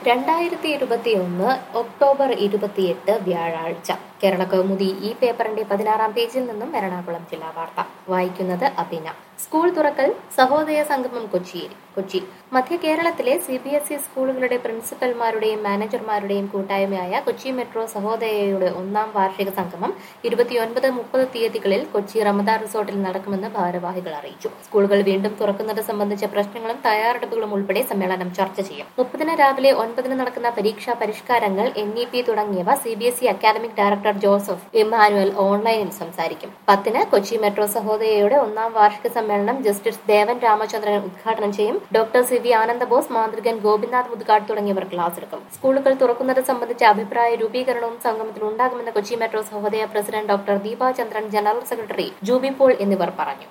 2021 October 28 വ്യാഴാഴ്ച കേരള കൗമുദി ഈ പേപ്പറിന്റെ 16-ാം പേജിൽ നിന്നും എറണാകുളം ജില്ലാ വാർത്ത വായിക്കുന്നത് അഭിന. സ്കൂൾ തുറക്കൽ സഹോദയ സംഗമം കൊച്ചി മധ്യ കേരളത്തിലെ CBSE സ്കൂളുകളുടെ പ്രിൻസിപ്പൽമാരുടെയും മാനേജർമാരുടെയും കൂട്ടായ്മയായ കൊച്ചി മെട്രോ സഹോദയയുടെ 1-ാം വാർഷിക സംഗമം 29-30 തീയതികളിൽ കൊച്ചി റമദാൻ റിസോർട്ടിൽ നടക്കുമെന്ന് ഭാരവാഹികൾ അറിയിച്ചു. സ്കൂളുകൾ വീണ്ടും തുറക്കുന്നത് സംബന്ധിച്ച പ്രശ്നങ്ങളും തയ്യാറെടുപ്പുകളും ഉൾപ്പെടെ സമ്മേളനം ചർച്ച ചെയ്യും. 30-ന് രാവിലെ 9-ന് നടക്കുന്ന പരീക്ഷാ പരിഷ്കാരങ്ങൾ, NEP തുടങ്ങിയവ CBSE academic director Joseph Immanuel ഓൺലൈനിൽ സംസാരിക്കും. 10-ന് കൊച്ചി മെട്രോ സഹോദയയുടെ 1-ാം വാർഷിക സമ്മേളനം ജസ്റ്റിസ് ദേവൻ രാമചന്ദ്രൻ ഉദ്ഘാടനം ചെയ്യും. ഡോക്ടർ CV ആനന്ദബോസ്, മാന്ത്രികൻ ഗോപിനാഥ് മുതുകാട് തുടങ്ങിയവർ ക്ലാസ് എടുക്കും. സ്കൂളുകൾ തുറക്കുന്നത് സംബന്ധിച്ച അഭിപ്രായ രൂപീകരണവും സംഗമത്തിൽ ഉണ്ടാകുമെന്ന് Kochi metro Sahodaya president doctor Deepachandran, general secretary Jubi Paul എന്നിവർ പറഞ്ഞു.